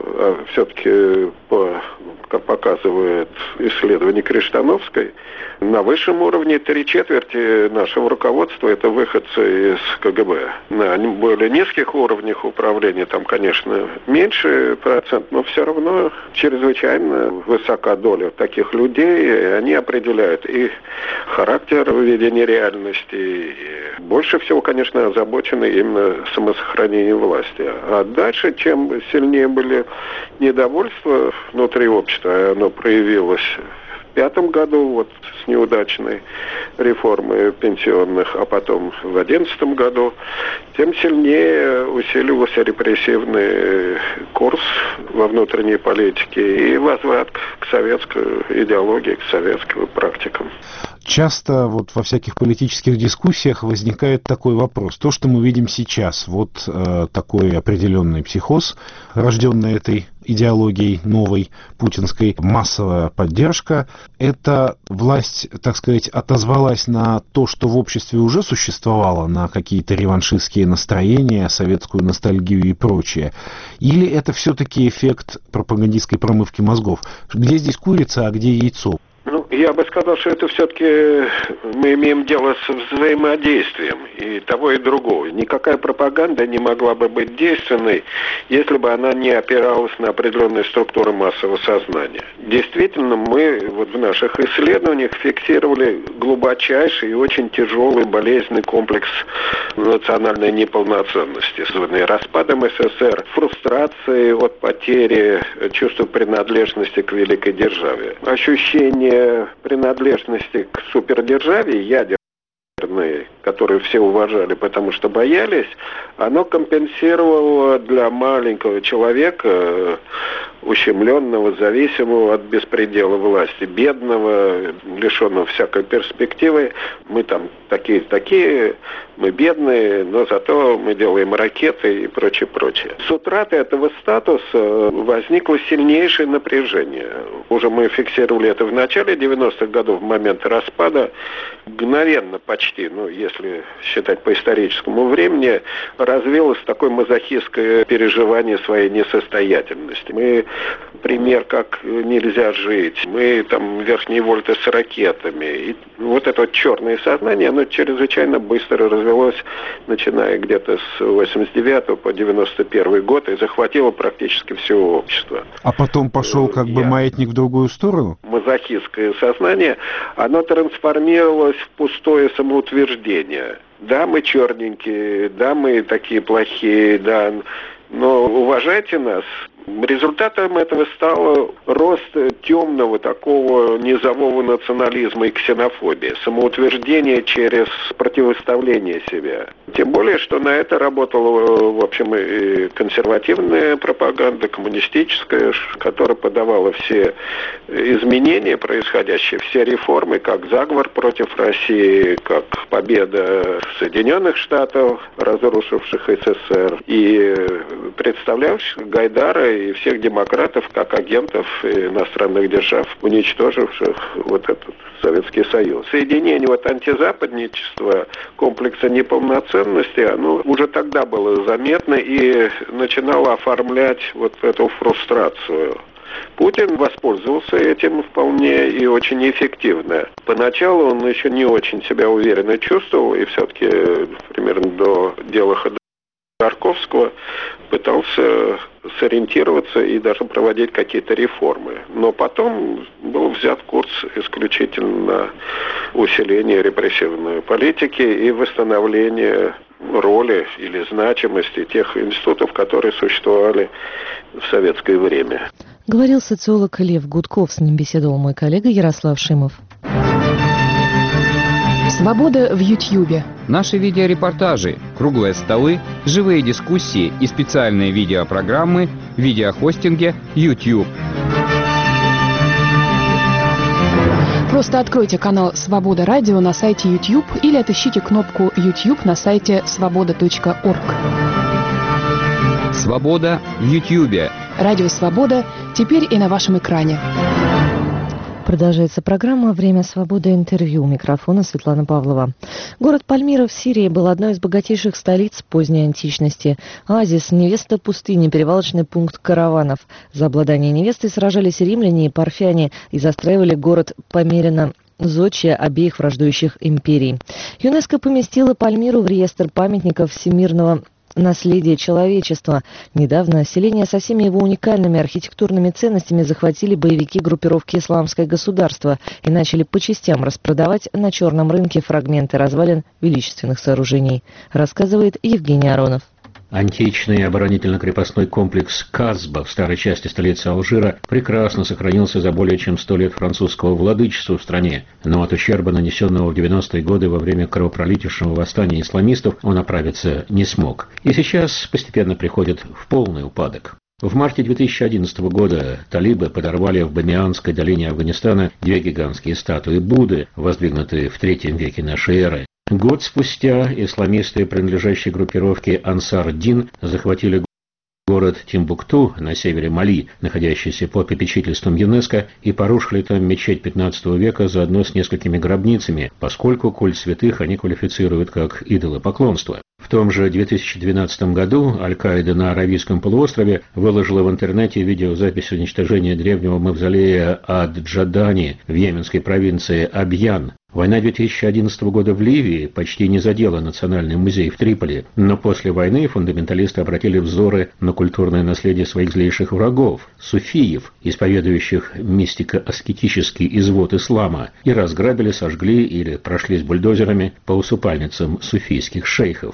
все-таки, как показывает исследование Криштановской, на высшем уровне 3/4 нашего руководства — это выходцы из КГБ. На более низких уровнях управления там, конечно, меньше процент, но все равно чрезвычайно высока доля таких людей, и они определяют и характер ведения реальности, и больше всего, конечно, озабочены именно самосохранением власти. А дальше, чем сильнее были недовольства внутри общества, оно проявилось в 2005 году с неудачной реформой пенсионных, а потом в 2011 году, тем сильнее усиливался репрессивный курс во внутренней политике и возврат к советской идеологии, к советским практикам.
Часто во всяких политических дискуссиях возникает такой вопрос. То, что мы видим сейчас, такой определенный психоз, рожденный этой идеологией новой путинской, массовая поддержка, эта власть, так сказать, отозвалась на то, что в обществе уже существовало, на какие-то реваншистские настроения, советскую ностальгию и прочее? Или это все-таки эффект пропагандистской промывки мозгов? Где здесь курица, а где яйцо?
Я бы сказал, что это все-таки мы имеем дело с взаимодействием и того, и другого. Никакая пропаганда не могла бы быть действенной, если бы она не опиралась на определенные структуры массового сознания. Действительно, мы в наших исследованиях фиксировали глубочайший и очень тяжелый болезненный комплекс национальной неполноценности, связанный с распадом СССР, фрустрацией от потери чувства принадлежности к великой державе, ощущение принадлежности к супердержаве, ядерной, чрезмерное, которое все уважали, потому что боялись, оно компенсировало для маленького человека, ущемленного, зависимого от беспредела власти, бедного, лишенного всякой перспективы. Мы там такие, мы бедные, но зато мы делаем ракеты и прочее. С утраты этого статуса возникло сильнейшее напряжение. Уже мы фиксировали это в начале 90-х годов, в момент распада, мгновенно почти, если считать по историческому времени, развилось такое мазохистское переживание своей несостоятельности. Мы пример, как нельзя жить. Мы там верхние вольты с ракетами. И вот это вот черное сознание, оно чрезвычайно быстро развелось, начиная где-то с 89 по 91 год, и захватило практически все общество.
А потом пошел как бы маятник в другую сторону?
Мазохистское сознание, оно трансформировалось в пустое самоутверждение. Да, мы черненькие, да, мы такие плохие, да, но уважайте нас. Результатом этого стал рост темного такого низового национализма и ксенофобии, самоутверждение через противоставление себя. Тем более, что на это работала, в общем, и консервативная пропаганда, коммунистическая, которая подавала все изменения происходящие, все реформы, как заговор против России, как победа Соединенных Штатов, разрушивших СССР, и представлявших Гайдара и всех демократов как агентов иностранных держав, уничтоживших вот этот Советский Союз. Соединение антизападничества, комплекса неполноценности, оно уже тогда было заметно и начинало оформлять вот эту фрустрацию. Путин воспользовался этим вполне и очень эффективно. Поначалу он еще не очень себя уверенно чувствовал, и все-таки примерно до дела Ходорковского пытался сориентироваться и даже проводить какие-то реформы. Но потом был взят курс исключительно на усиление репрессивной политики и восстановление роли или значимости тех институтов, которые существовали в советское время.
Говорил социолог Лев Гудков, с ним беседовал мой коллега Ярослав Шимов.
Свобода в Ютьюбе.
Наши видеорепортажи, круглые столы, живые дискуссии и специальные видеопрограммы в видеохостинге YouTube.
Просто откройте канал «Свобода Радио» на сайте YouTube или отыщите кнопку YouTube на сайте svoboda.org.
Свобода в Ютьюбе.
Радио «Свобода» теперь и на вашем экране.
Продолжается программа «Время свободы. Интервью». У микрофона Светлана Павлова. Город Пальмира в Сирии был одной из богатейших столиц поздней античности. Оазис, невеста пустыни, перевалочный пункт караванов. За обладание невестой сражались римляне и парфяне и застраивали город померенно зодчие обеих враждующих империй. ЮНЕСКО поместила Пальмиру в реестр памятников всемирного наследие человечества. Недавно селение со всеми его уникальными архитектурными ценностями захватили боевики группировки «Исламское государство» и начали по частям распродавать на черном рынке фрагменты развалин величественных сооружений, рассказывает Евгений Аронов.
Античный оборонительно-крепостной комплекс Казба в старой части столицы Алжира прекрасно сохранился за более чем 100 лет французского владычества в стране, но от ущерба, нанесенного в 90-е годы во время кровопролитившего восстания исламистов, он оправиться не смог. И сейчас постепенно приходит в полный упадок. В марте 2011 года талибы подорвали в Бамианской долине Афганистана 2 гигантские статуи Будды, воздвигнутые в III веке нашей эры. Год спустя исламисты, принадлежащие группировке Ансар-Дин, захватили город Тимбукту на севере Мали, находящийся под попечительством ЮНЕСКО, и порушили там мечеть 15 века заодно с несколькими гробницами, поскольку культ святых они квалифицируют как идолопоклонство. В том же 2012 году Аль-Каида на Аравийском полуострове выложила в интернете видеозапись уничтожения древнего мавзолея Ад-Джадани в йеменской провинции Абьян. Война 2011 года в Ливии почти не задела Национальный музей в Триполи, но после войны фундаменталисты обратили взоры на культурное наследие своих злейших врагов – суфиев, исповедующих мистико-аскетический извод ислама, и разграбили, сожгли или прошлись бульдозерами по усыпальницам суфийских шейхов.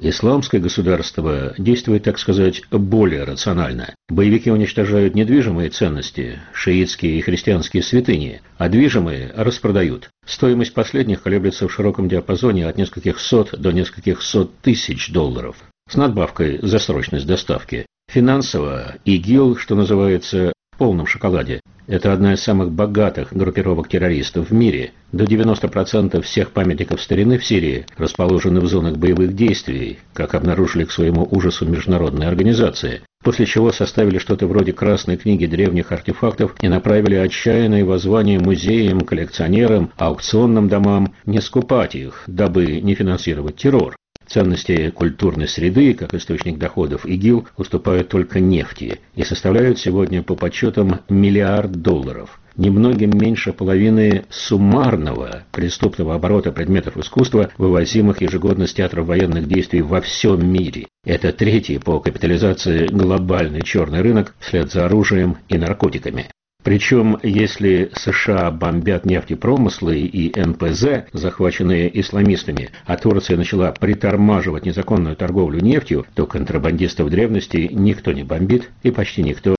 Исламское государство действует, так сказать, более рационально. Боевики уничтожают недвижимые ценности, шиитские и христианские святыни, а движимые распродают. Стоимость последних колеблется в широком диапазоне от нескольких сот до нескольких сот тысяч долларов, с надбавкой за срочность доставки. Финансово ИГИЛ, что называется, в полном шоколаде. Это одна из самых богатых группировок террористов в мире. До 90% всех памятников старины в Сирии расположены в зонах боевых действий, как обнаружили к своему ужасу международные организации. После чего составили что-то вроде красной книги древних артефактов и направили отчаянные воззвания музеям, коллекционерам, аукционным домам не скупать их, дабы не финансировать террор. Ценности культурной среды, как источник доходов ИГИЛ, уступают только нефти и составляют сегодня по подсчетам $1 миллиард. Немногим меньше половины суммарного преступного оборота предметов искусства, вывозимых ежегодно с театров военных действий во всем мире. Это третий по капитализации глобальный черный рынок вслед за оружием и наркотиками. Причем, если США бомбят нефтепромыслы и НПЗ, захваченные исламистами, а Турция начала притормаживать незаконную торговлю нефтью, то контрабандистов древности никто не бомбит и почти никто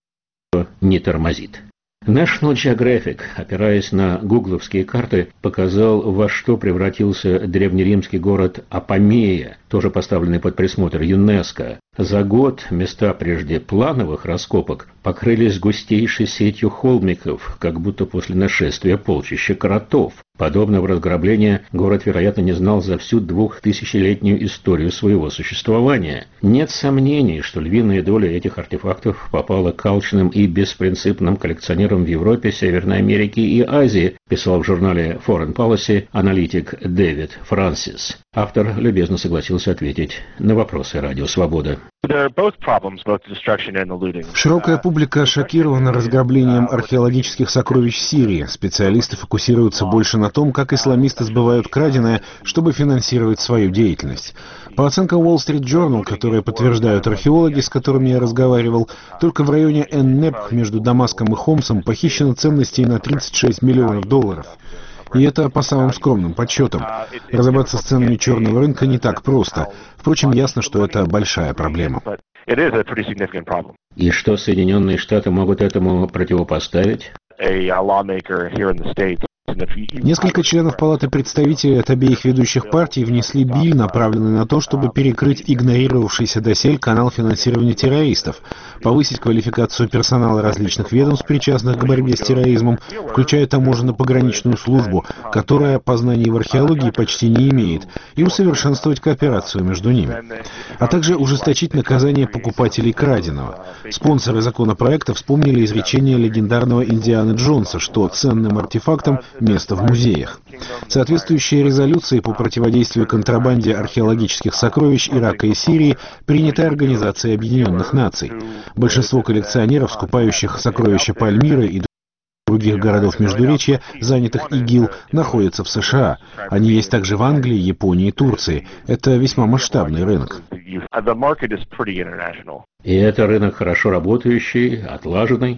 не тормозит. National Geographic, опираясь на гугловские карты, показал, во что превратился древнеримский город Апамея, тоже поставленный под присмотр ЮНЕСКО. За год места прежде плановых раскопок покрылись густейшей сетью холмиков, как будто после нашествия полчища кротов. Подобного разграбления город, вероятно, не знал за всю 2000-летнюю историю своего существования. Нет сомнений, что львиная доля этих артефактов попала к алчным и беспринципным коллекционерам в Европе, Северной Америке и Азии, писал в журнале Foreign Policy аналитик Дэвид Франсис. Автор любезно согласился ответить на вопросы «Радио Свобода».
Широкая публика шокирована разграблением археологических сокровищ Сирии. Специалисты фокусируются больше на том, как исламисты сбывают краденое, чтобы финансировать свою деятельность. По оценкам Wall Street Journal, которые подтверждают археологи, с которыми я разговаривал, только в районе Эн-Небх между Дамаском и Хомсом похищено ценностей на $36 миллионов. И это по самым скромным подсчетам. Разобраться с ценами черного рынка не так просто. Впрочем, ясно, что это большая проблема.
И что Соединенные Штаты могут этому противопоставить?
Несколько членов Палаты представителей от обеих ведущих партий внесли биль, направленный на то, чтобы перекрыть игнорировавшийся доселе канал финансирования террористов, повысить квалификацию персонала различных ведомств, причастных к борьбе с терроризмом, включая таможенно-пограничную службу, которая познаний в археологии почти не имеет, и усовершенствовать кооперацию между ними, а также ужесточить наказание покупателей краденого. Спонсоры законопроекта вспомнили изречение легендарного Индианы Джонса, что ценным артефактам место в музеях. Соответствующие резолюции по противодействию контрабанде археологических сокровищ Ирака и Сирии приняты Организацией Объединенных Наций. Большинство коллекционеров, скупающих сокровища Пальмиры и других городов Междуречья, занятых ИГИЛ, находятся в США. Они есть также в Англии, Японии и Турции. Это весьма масштабный рынок.
И это рынок хорошо работающий, отлаженный.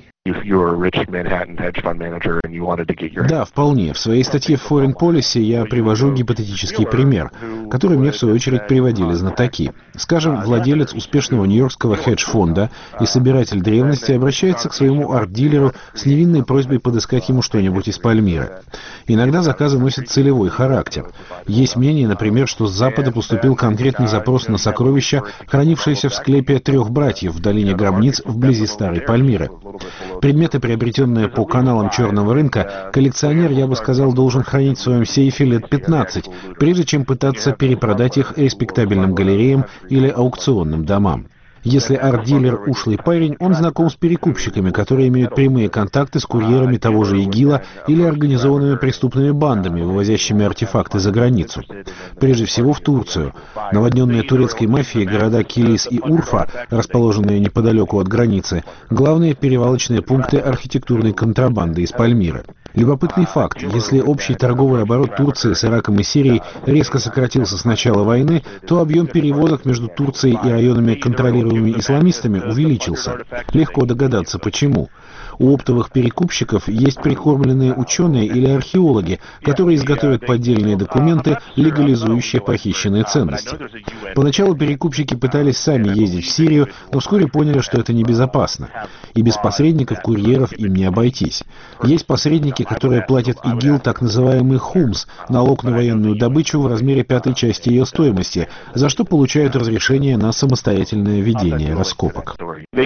Да, вполне. В своей статье в Foreign Policy я привожу гипотетический пример, который мне в свою очередь приводили знатоки. Скажем, владелец успешного нью-йоркского хедж-фонда и собиратель древностей обращается к своему арт-дилеру с невинной просьбой подыскать ему что-нибудь из Пальмиры. Иногда заказы носят целевой характер. Есть мнение, например, что с Запада поступил конкретный запрос на сокровища, хранившиеся в склепе 3 братьев в долине гробниц вблизи Старой Пальмиры. Предметы, приобретенные по каналам черного рынка, коллекционер, я бы сказал, должен хранить в своем сейфе лет 15, прежде чем пытаться перепродать их респектабельным галереям или аукционным домам. Если арт-дилер ушлый парень, он знаком с перекупщиками, которые имеют прямые контакты с курьерами того же ИГИЛа или организованными преступными бандами, вывозящими артефакты за границу. Прежде всего в Турцию. Наводненные турецкой мафией города Килис и Урфа, расположенные неподалеку от границы, главные перевалочные пункты архитектурной контрабанды из Пальмиры. Любопытный факт. Если общий торговый оборот Турции с Ираком и Сирией резко сократился с начала войны, то объем перевозок между Турцией и районами, контролируемыми исламистами, увеличился. Легко догадаться, почему. У оптовых перекупщиков есть прикормленные ученые или археологи, которые изготовят поддельные документы, легализующие похищенные ценности. Поначалу перекупщики пытались сами ездить в Сирию, но вскоре поняли, что это небезопасно. И без посредников, курьеров им не обойтись. Есть посредники, которые платят ИГИЛ так называемый хумс, налог на военную добычу в размере 1/5 части ее стоимости, за что получают разрешение на самостоятельное ведение раскопок.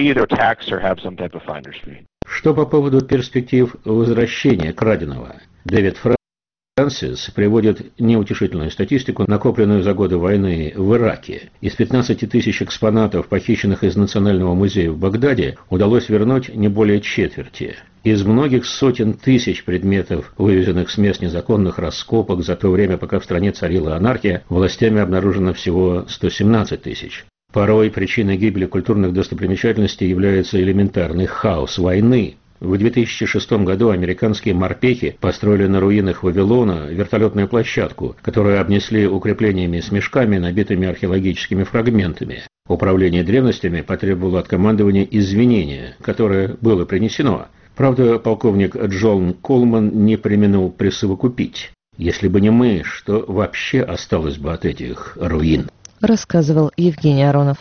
Что по поводу перспектив возвращения краденого? Дэвид Франсис приводит неутешительную статистику, накопленную за годы войны в Ираке. Из 15 тысяч экспонатов, похищенных из Национального музея в Багдаде, удалось вернуть не более четверти. Из многих сотен тысяч предметов, вывезенных с мест незаконных раскопок за то время, пока в стране царила анархия, властями обнаружено всего 117 тысяч. Порой причиной гибели культурных достопримечательностей является элементарный хаос войны. В 2006 году американские морпехи построили на руинах Вавилона вертолетную площадку, которую обнесли укреплениями с мешками, набитыми археологическими фрагментами. Управление древностями потребовало от командования извинения, которое было принесено. Правда, полковник Джон Колман не преминул присовокупить. Если бы не мы, что вообще осталось бы от этих руин?
Рассказывал Евгений Аронов.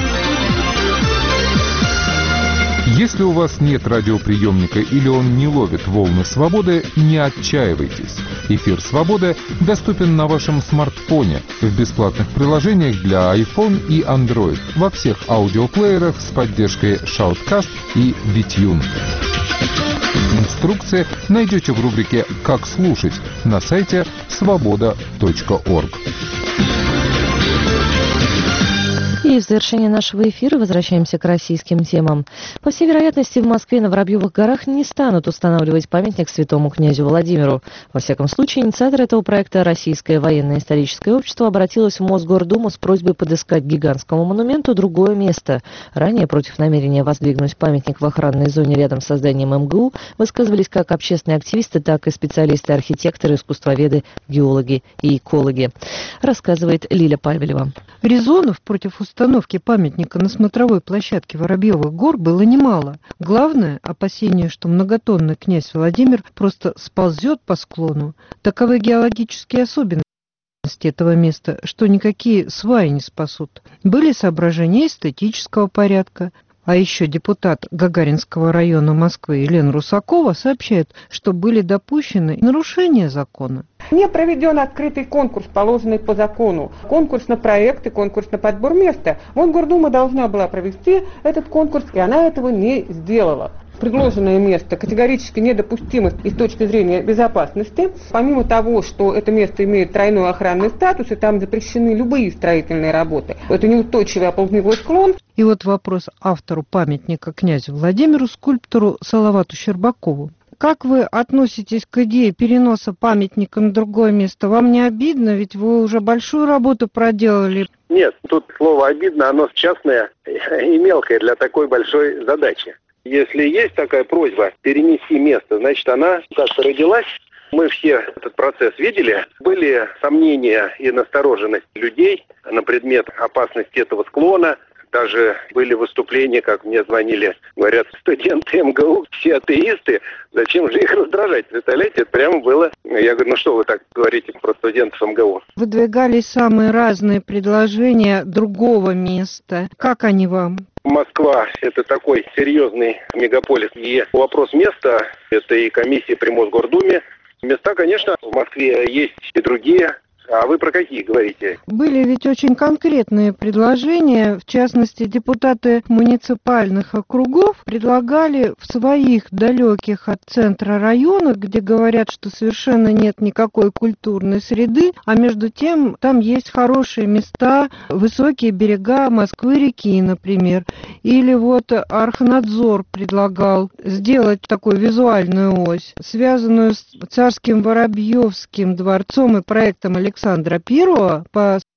Если у вас нет радиоприемника или он не ловит волны свободы, не отчаивайтесь. Эфир «Свободы» доступен на вашем смартфоне в бесплатных приложениях для iPhone и Android во всех аудиоплеерах с поддержкой Shoutcast и VTune. Инструкции найдете в рубрике «Как слушать» на сайте svoboda.org.
И в завершение нашего эфира возвращаемся к российским темам. По всей вероятности, в Москве на Воробьевых горах не станут устанавливать памятник святому князю Владимиру. Во всяком случае, инициатор этого проекта, Российское военно-историческое общество, обратилось в Мосгордуму с просьбой подыскать гигантскому монументу другое место. Ранее против намерения воздвигнуть памятник в охранной зоне рядом с зданием МГУ высказывались как общественные активисты, так и специалисты-архитекторы, искусствоведы, геологи и экологи. Рассказывает Лиля Павелева.
Резонов против установки памятника на смотровой площадке Воробьевых гор было немало. Главное – опасение, что многотонный князь Владимир просто сползет по склону. Таковы геологические особенности этого места, что никакие сваи не спасут. Были соображения эстетического порядка. А еще депутат Гагаринского района Москвы Елена Русакова сообщает, что были допущены нарушения закона.
Не проведен открытый конкурс, положенный по закону. Конкурс на проекты, конкурс на подбор места. Мосгордума должна была провести этот конкурс, и она этого не сделала. Предложенное место категорически недопустимо и с точки зрения безопасности. Помимо того, что это место имеет тройной охранный статус, и там запрещены любые строительные работы. Это неустойчивый оползневой склон.
И вот вопрос автору памятника князю Владимиру, скульптору Салавату Щербакову. Как вы относитесь к идее переноса памятника на другое место? Вам не обидно, ведь вы уже большую работу проделали?
Нет, тут слово «обидно», оно частное и мелкое для такой большой задачи. Если есть такая просьба перенести место, значит, она как-то родилась. Мы все этот процесс видели. Были сомнения и настороженность людей на предмет опасности этого склона. Даже были выступления, как мне звонили, говорят, студенты МГУ, все атеисты, зачем же их раздражать? Представляете, это прямо было. Я говорю, ну что вы так говорите про студентов МГУ?
Выдвигались самые разные предложения другого места. Как они вам?
Москва – это такой серьезный мегаполис. И вопрос места – это и комиссия при Мосгордуме. Места, конечно, в Москве есть и другие. А вы про какие говорите?
Были ведь очень конкретные предложения. В частности, депутаты муниципальных округов предлагали в своих далеких от центра районах, где говорят, что совершенно нет никакой культурной среды, а между тем там есть хорошие места, высокие берега Москвы-реки, например. Или вот Архнадзор предлагал сделать такую визуальную ось, связанную с царским Воробьевским дворцом и проектом Александра I по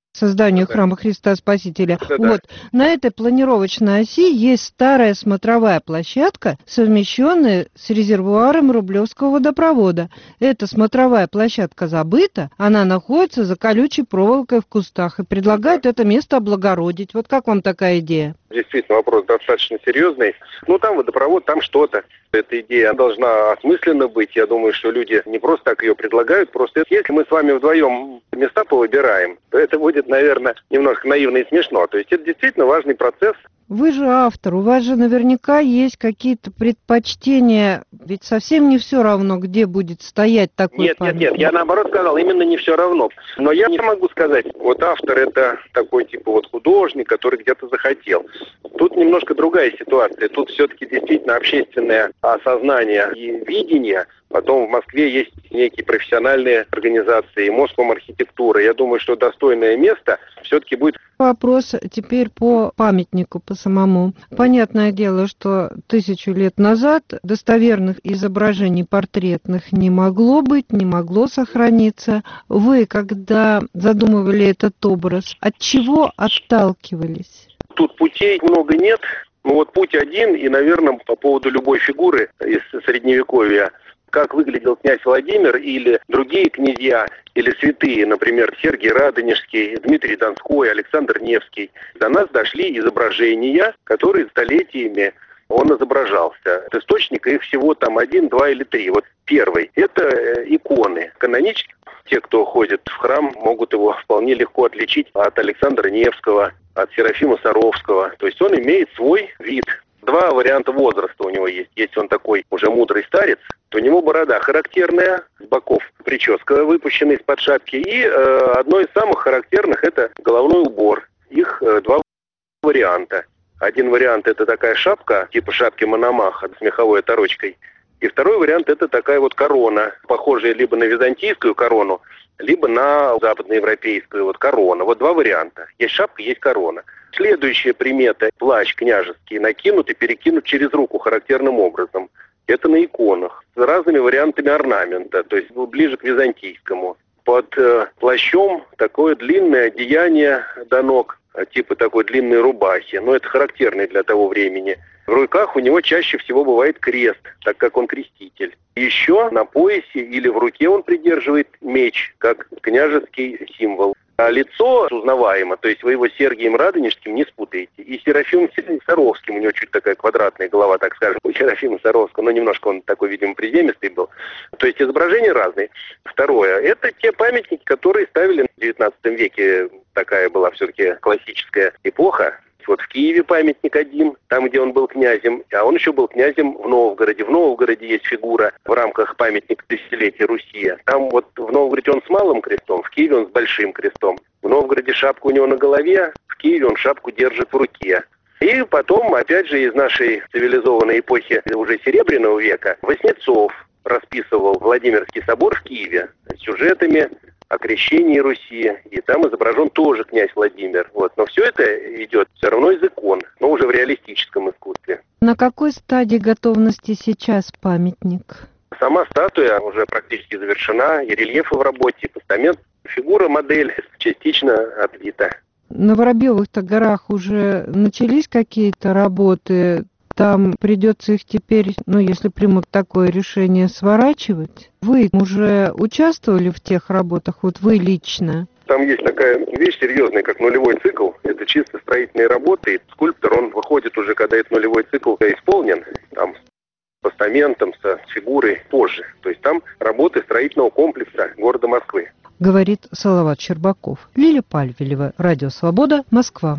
созданию храма Христа Спасителя. Вот, на этой планировочной оси есть старая смотровая площадка, совмещенная с резервуаром Рублевского водопровода. Эта смотровая площадка забыта, она находится за колючей проволокой в кустах и предлагает это место облагородить. Вот как вам такая идея?
Действительно, вопрос достаточно серьезный. Там водопровод, там что-то. Эта идея должна осмысленно быть. Я думаю, что люди не просто так ее предлагают. Просто если мы с вами вдвоем места повыбираем, то это будет, наверное, немножко наивно и смешно. То есть это действительно важный процесс.
Вы же автор, у вас же наверняка есть какие-то предпочтения, ведь совсем не все равно, где будет стоять такой памятник.
Нет, я наоборот сказал, именно не все равно. Но я не могу сказать, вот автор это такой типа вот художник, который где-то захотел. Тут немножко другая ситуация, тут все-таки действительно общественное осознание и видение. Потом в Москве есть некие профессиональные организации, Москомархитектура. Я думаю, что достойное место все-таки будет.
Вопрос теперь по памятнику, по самому. Понятное дело, что 1000 лет назад достоверных изображений портретных не могло быть, не могло сохраниться. Вы, когда задумывали этот образ, от чего отталкивались?
Тут путей много нет. Путь один, и, наверное, по поводу любой фигуры из Средневековья. Как выглядел князь Владимир или другие князья, или святые, например, Сергий Радонежский, Дмитрий Донской, Александр Невский. До нас дошли изображения, которые столетиями он изображался. Источника их всего там 1, 2 или 3. Вот первый – это иконы. Канонически те, кто ходит в храм, могут его вполне легко отличить от Александра Невского, от Серафима Саровского. То есть он имеет свой вид. 2 варианта возраста у него есть. Если он такой уже мудрый старец, то у него борода характерная, с боков прическа, выпущенная из-под шапки. И одно из самых характерных – это головной убор. Их 2 варианта. Один вариант – это такая шапка, типа шапки Мономаха с меховой оторочкой. И второй вариант – это такая вот корона, похожая либо на византийскую корону, либо на западноевропейскую корона. Вот 2 варианта. Есть шапка, есть корона. Следующая примета – плащ княжеский накинут и перекинут через руку характерным образом. Это на иконах с разными вариантами орнамента, то есть ближе к византийскому. Под плащом такое длинное одеяние до ног, типа такой длинной рубахи. Но это характерно для того времени. В руках у него чаще всего бывает крест, так как он креститель. Еще на поясе или в руке он придерживает меч, как княжеский символ. А лицо узнаваемо, то есть вы его с Сергием Радонежским не спутаете. И Серафимом Саровским, у него чуть такая квадратная голова, так скажем, у Серафима Саровского, но немножко он такой, видимо, приземистый был. То есть изображения разные. Второе, это те памятники, которые ставили в 19 веке, такая была все-таки классическая эпоха. Вот в Киеве памятник один, там, где он был князем, а он еще был князем в Новгороде. В Новгороде есть фигура в рамках памятника тысячелетия Руси. Там вот в Новгороде он с малым крестом, в Киеве он с большим крестом. В Новгороде шапка у него на голове, в Киеве он шапку держит в руке. И потом, опять же, из нашей цивилизованной эпохи уже Серебряного века Васнецов расписывал Владимирский собор в Киеве с сюжетами о крещении Руси, и там изображен тоже князь Владимир. Но все это идет все равно из икон, но уже в реалистическом искусстве.
На какой стадии готовности сейчас памятник?
Сама статуя уже практически завершена, и рельефы в работе, и постамент. Фигура, модель частично отлита.
На Воробьевых-то горах уже начались какие-то работы? Там придется их теперь, если примут такое решение, сворачивать. Вы уже участвовали в тех работах, вы лично?
Там есть такая вещь серьезная, как нулевой цикл. Это чисто строительные работы. И скульптор, он выходит уже, когда этот нулевой цикл исполнен, там, с постаментом, с фигурой позже. То есть там работы строительного комплекса города Москвы.
Говорит Салават Щербаков. Лиля Пальвелева, Радио Свобода, Москва.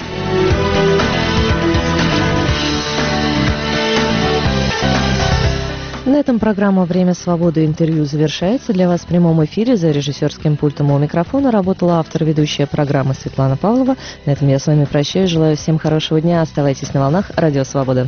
На этом программа «Время свободы» интервью завершается. Для вас в прямом эфире за режиссерским пультом у микрофона работала автор ведущая программы Светлана Павлова. На этом я с вами прощаюсь. Желаю всем хорошего дня. Оставайтесь на волнах Радио Свобода.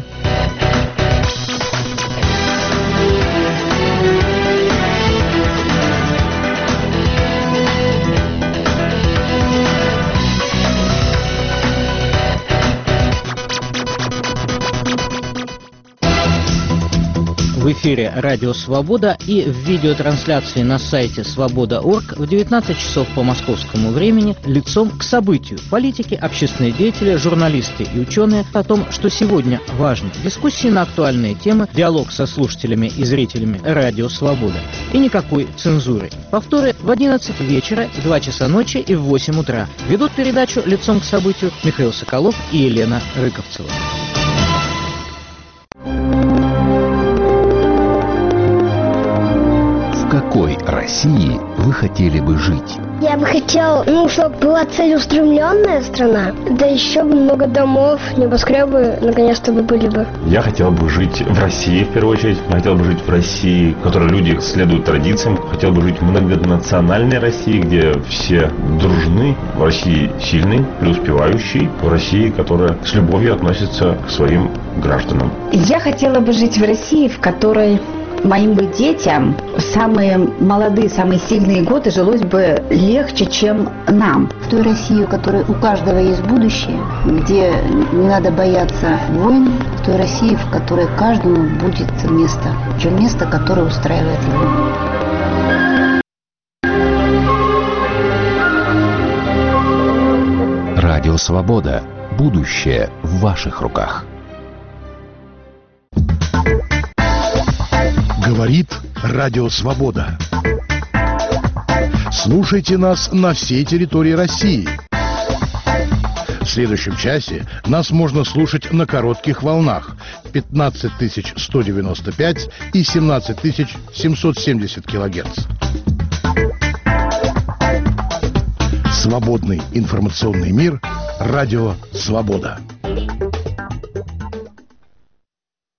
в эфире «Радио Свобода» и в видеотрансляции на сайте свобода.орг в 19 часов по московскому времени лицом к событию. Политики, общественные деятели, журналисты и ученые о том, что сегодня важно. Дискуссии на актуальные темы, диалог со слушателями и зрителями «Радио Свобода». И никакой цензуры. Повторы в 11 вечера, в 2 часа ночи и в 8 утра. Ведут передачу лицом к событию Михаил Соколов и Елена Рыковцева.
В какой России вы хотели бы жить?
Я бы хотел, чтобы была целеустремленная страна, да еще бы много домов, небоскребы наконец-то бы были бы.
Я хотел бы жить в России, в первую очередь. Я хотел бы жить в России, в которой люди следуют традициям. Хотел бы жить в многонациональной России, где все дружны. В России сильный, преуспевающий. В России, которая с любовью относится к своим гражданам.
Я хотела бы жить в России, в которой моим бы детям в самые молодые, самые сильные годы жилось бы легче, чем нам.
В той России, у которой у каждого есть будущее, где не надо бояться войн, в той России, в которой каждому будет место, причем место, которое устраивает его.
Радио Свобода. Будущее в ваших руках.
Говорит Радио Свобода. Слушайте нас на всей территории России. В следующем часе нас можно слушать на коротких волнах 15195 и 17770 килогерц. Свободный информационный мир. Радио Свобода.